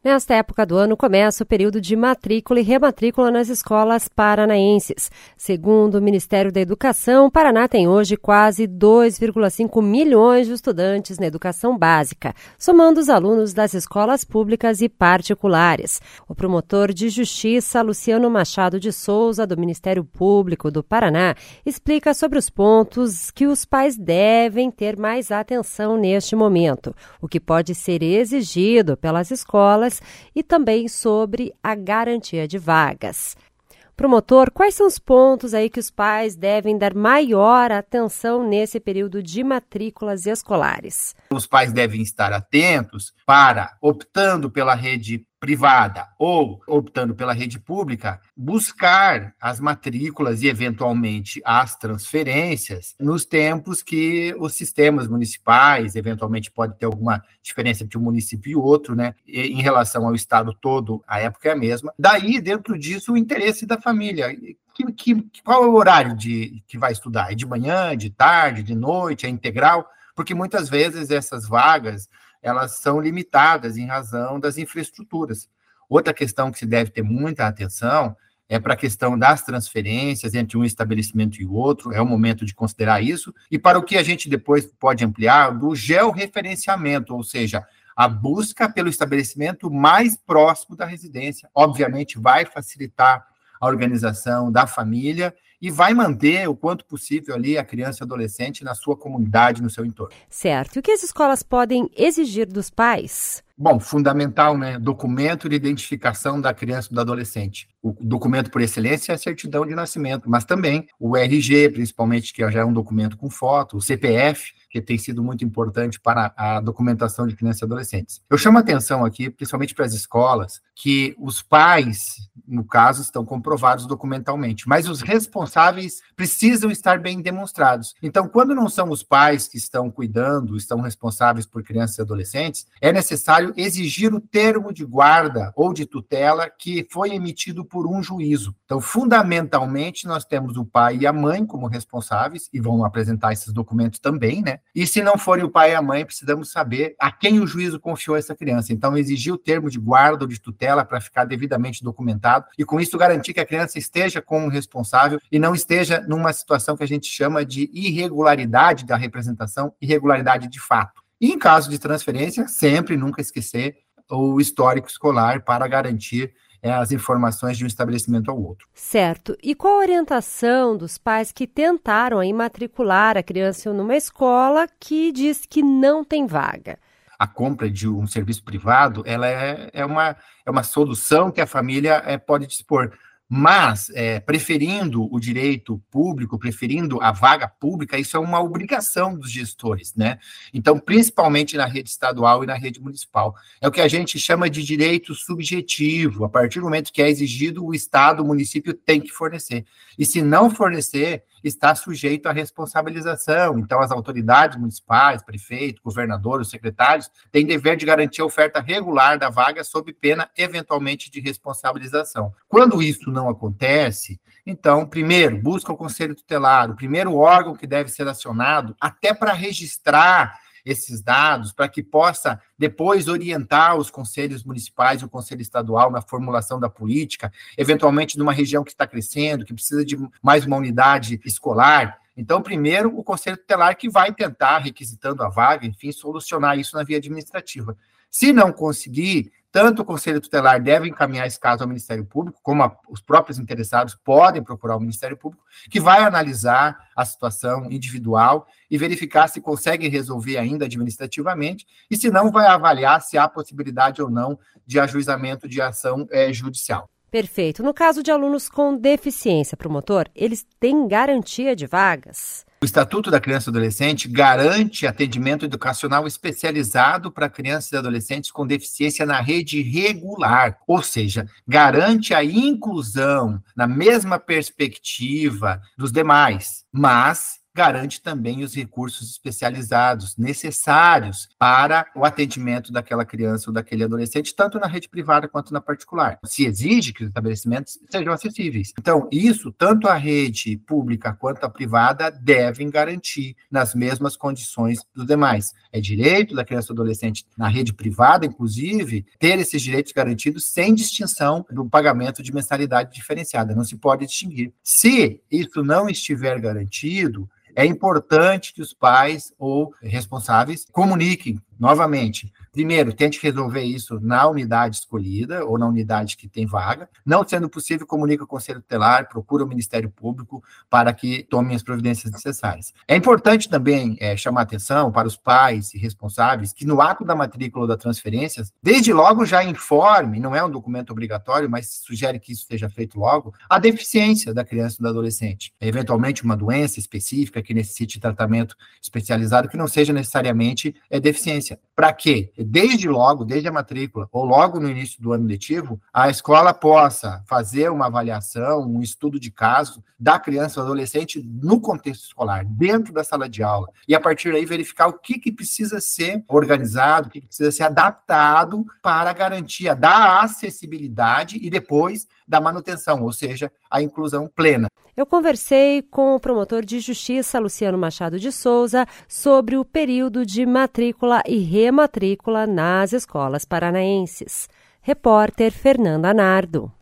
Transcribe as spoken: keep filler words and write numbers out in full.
Nesta época do ano começa o período de matrícula e rematrícula nas escolas paranaenses. Segundo o Ministério da Educação, o Paraná tem hoje quase dois vírgula cinco milhões de estudantes na educação básica, somando os alunos das escolas públicas e particulares. O promotor de Justiça, Luciano Machado de Souza, do Ministério Público do Paraná, explica sobre os pontos que os pais devem ter mais atenção neste momento, o que pode ser exigido pelas escolas e também sobre a garantia de vagas. Promotor, quais são os pontos aí que os pais devem dar maior atenção nesse período de matrículas escolares? Os pais devem estar atentos para, optando pela rede privada ou optando pela rede pública, buscar as matrículas e, eventualmente, as transferências nos tempos que os sistemas municipais, eventualmente pode ter alguma diferença entre um município e outro, né? E, em relação ao estado todo, a época é a mesma. Daí, dentro disso, o interesse da família. Que, que, qual é o horário de, que vai estudar? É de manhã, de tarde, de noite, é integral? Porque muitas vezes essas vagas elas são limitadas em razão das infraestruturas. Outra questão que se deve ter muita atenção é para a questão das transferências entre um estabelecimento e o outro, é o momento de considerar isso, e para o que a gente depois pode ampliar, do georreferenciamento, ou seja, a busca pelo estabelecimento mais próximo da residência. Obviamente, vai facilitar a organização da família e vai manter o quanto possível ali a criança e adolescente na sua comunidade, no seu entorno. Certo. E o que as escolas podem exigir dos pais? Bom, fundamental, né? Documento de identificação da criança e do adolescente. O documento por excelência é a certidão de nascimento, mas também o R G, principalmente, que já é um documento com foto, o C P F, que tem sido muito importante para a documentação de crianças e adolescentes. Eu chamo a atenção aqui, principalmente para as escolas, que os pais, no caso, estão comprovados documentalmente, mas os responsáveis precisam estar bem demonstrados. Então, quando não são os pais que estão cuidando, estão responsáveis por crianças e adolescentes, é necessário exigir o termo de guarda ou de tutela que foi emitido por um juízo. Então, fundamentalmente, nós temos o pai e a mãe como responsáveis, e vão apresentar esses documentos também, né? E se não forem o pai e a mãe, precisamos saber a quem o juízo confiou essa criança. Então, exigir o termo de guarda ou de tutela para ficar devidamente documentado e, com isso, garantir que a criança esteja com o responsável e não esteja numa situação que a gente chama de irregularidade da representação, irregularidade de fato. E, em caso de transferência, sempre, nunca esquecer o histórico escolar para garantir É, as informações de um estabelecimento ao outro. Certo. E qual a orientação dos pais que tentaram aí matricular a criança numa escola que diz que não tem vaga? A compra de um serviço privado, ela é, é, uma, é uma solução que a família é, pode dispor, mas é, preferindo o direito público, preferindo a vaga pública, isso é uma obrigação dos gestores, né? Então, principalmente na rede estadual e na rede municipal. É o que a gente chama de direito subjetivo. A partir do momento que é exigido, o Estado, o município tem que fornecer. E se não fornecer, está sujeito à responsabilização. Então, as autoridades municipais, prefeito, governador, os secretários, têm dever de garantir a oferta regular da vaga sob pena, eventualmente, de responsabilização. Quando isso não acontece, então, primeiro, busca o conselho tutelar, o primeiro órgão que deve ser acionado, até para registrar esses dados, para que possa depois orientar os conselhos municipais e o conselho estadual na formulação da política, eventualmente numa região que está crescendo, que precisa de mais uma unidade escolar. Então, primeiro, o conselho tutelar que vai tentar, requisitando a vaga, enfim, solucionar isso na via administrativa. Se não conseguir, tanto o Conselho Tutelar deve encaminhar esse caso ao Ministério Público, como a, os próprios interessados podem procurar o Ministério Público, que vai analisar a situação individual e verificar se consegue resolver ainda administrativamente, e se não, vai avaliar se há possibilidade ou não de ajuizamento de ação é, judicial. Perfeito. No caso de alunos com deficiência, promotor, eles têm garantia de vagas? O Estatuto da Criança e do Adolescente garante atendimento educacional especializado para crianças e adolescentes com deficiência na rede regular, ou seja, garante a inclusão na mesma perspectiva dos demais, mas garante também os recursos especializados necessários para o atendimento daquela criança ou daquele adolescente, tanto na rede privada quanto na particular. Se exige que os estabelecimentos sejam acessíveis. Então, isso, tanto a rede pública quanto a privada devem garantir nas mesmas condições dos demais. É direito da criança ou adolescente na rede privada, inclusive, ter esses direitos garantidos sem distinção do pagamento de mensalidade diferenciada. Não se pode distinguir. Se isso não estiver garantido, é importante que os pais ou responsáveis comuniquem novamente. Primeiro, tente resolver isso na unidade escolhida ou na unidade que tem vaga. Não sendo possível, comunica o Conselho Tutelar, procura o Ministério Público para que tomem as providências necessárias. É importante também é, chamar atenção para os pais e responsáveis que no ato da matrícula ou da transferência, desde logo já informe, não é um documento obrigatório, mas sugere que isso seja feito logo, a deficiência da criança ou do adolescente. Eventualmente uma doença específica que necessite tratamento especializado que não seja necessariamente é, deficiência. Para quê? Desde logo, desde a matrícula, ou logo no início do ano letivo, a escola possa fazer uma avaliação, um estudo de caso da criança ou adolescente no contexto escolar, dentro da sala de aula, e a partir daí verificar o que, que precisa ser organizado, o que, que precisa ser adaptado para garantir da acessibilidade e depois da manutenção, ou seja, a inclusão plena. Eu conversei com o promotor de justiça, Luciano Machado de Souza, sobre o período de matrícula e rematrícula nas escolas paranaenses. Repórter Fernanda Nardo.